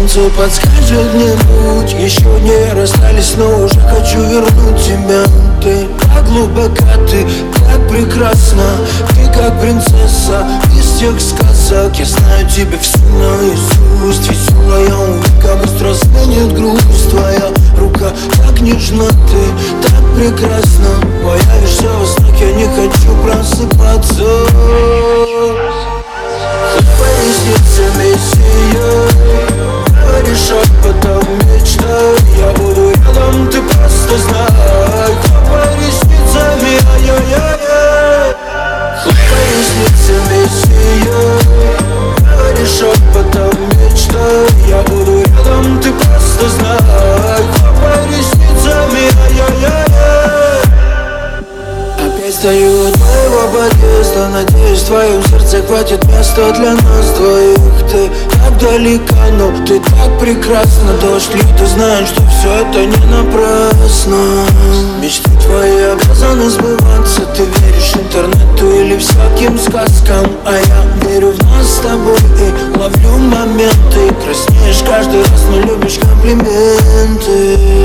солнце подскажет мне путь. Еще не расстались, но уже хочу вернуть тебя. Ты как глубока, ты как прекрасна, ты как принцесса из тех сказок. Я знаю тебя всю наизусть. Веселая улыбка быстро сменит грусть. Твоя рука так нежна, ты так прекрасна. Появишься во снах, я не хочу просыпаться. Твоими ресницами сияй, говоришь шепотом мечтай. Я буду рядом, ты просто знай. Твоими ресницами, ай-яй-яй-яй. Твоими ресницами сияй, говоришь шепотом мечтай. Я буду рядом, ты просто знай. Твоими ресницами, ай-яй-яй-яй. Опять стою у твоего подъезда, надеюсь, в твоем сердце хватит места для нас двоих. Ты так далека, но ты так прекрасна. Дождь льет, ты знаешь, что все это не напрасно. Мечты твои обязаны сбываться. Ты веришь интернету или всяким сказкам, а я верю в нас с тобой и ловлю моменты. Краснеешь каждый раз, но любишь комплименты.